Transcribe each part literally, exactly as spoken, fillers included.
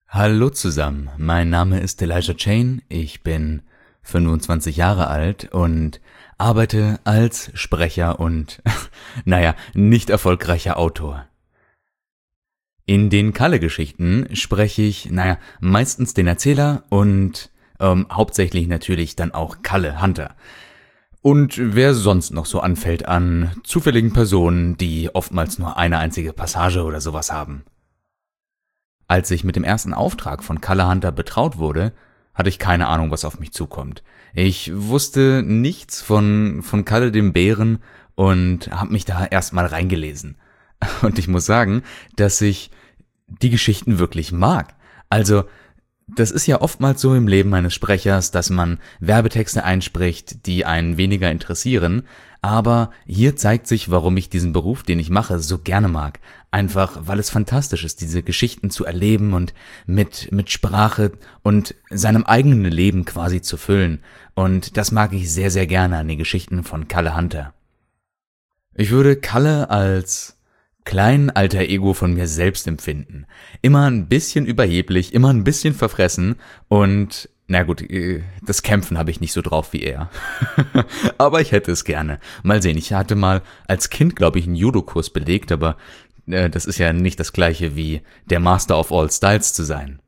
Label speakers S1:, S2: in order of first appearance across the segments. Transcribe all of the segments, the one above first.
S1: Hallo zusammen, mein Name ist Elijah Chain, ich bin fünfundzwanzig Jahre alt und arbeite als Sprecher und, naja, nicht erfolgreicher Autor. In den Kalle-Geschichten spreche ich, naja, meistens den Erzähler und ähm, hauptsächlich natürlich dann auch Kalle Hunter. Und wer sonst noch so anfällt an zufälligen Personen, die oftmals nur eine einzige Passage oder sowas haben. Als ich mit dem ersten Auftrag von Kalle Hunter betraut wurde, hatte ich keine Ahnung, was auf mich zukommt. Ich wusste nichts von, von Kalle dem Bären und habe mich da erstmal reingelesen. Und ich muss sagen, dass ich die Geschichten wirklich mag. Also, das ist ja oftmals so im Leben eines Sprechers, dass man Werbetexte einspricht, die einen weniger interessieren, aber hier zeigt sich, warum ich diesen Beruf, den ich mache, so gerne mag. Einfach, weil es fantastisch ist, diese Geschichten zu erleben und mit, mit Sprache und seinem eigenen Leben quasi zu füllen. Und das mag ich sehr, sehr gerne an den Geschichten von Kalle Hunter. Ich würde Kalle als kleinen alter Ego von mir selbst empfinden. Immer ein bisschen überheblich, immer ein bisschen verfressen und, na gut, das Kämpfen habe ich nicht so drauf wie er. Aber ich hätte es gerne. Mal sehen, ich hatte mal als Kind, glaube ich, einen Judo-Kurs belegt, aber äh, das ist ja nicht das gleiche wie der Master of All Styles zu sein.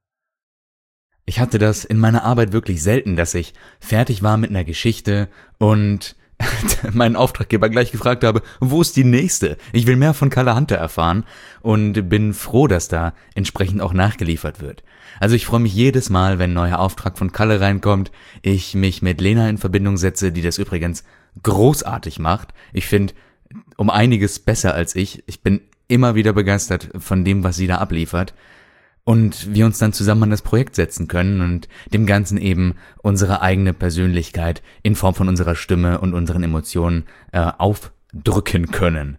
S1: Ich hatte das in meiner Arbeit wirklich selten, dass ich fertig war mit einer Geschichte und meinen Auftraggeber gleich gefragt habe, wo ist die nächste? Ich will mehr von Kalle Hunter erfahren und bin froh, dass da entsprechend auch nachgeliefert wird. Also ich freue mich jedes Mal, wenn ein neuer Auftrag von Kalle reinkommt, ich mich mit Lena in Verbindung setze, die das übrigens großartig macht. Ich finde um einiges besser als ich. Ich bin immer wieder begeistert von dem, was sie da abliefert. Und wir uns dann zusammen an das Projekt setzen können und dem Ganzen eben unsere eigene Persönlichkeit in Form von unserer Stimme und unseren Emotionen äh, aufdrücken können.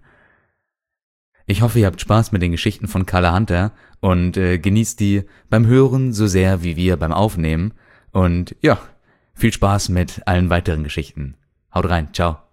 S1: Ich hoffe, ihr habt Spaß mit den Geschichten von Kalle Hunter und äh, genießt die beim Hören so sehr wie wir beim Aufnehmen. Und ja, viel Spaß mit allen weiteren Geschichten. Haut rein, ciao.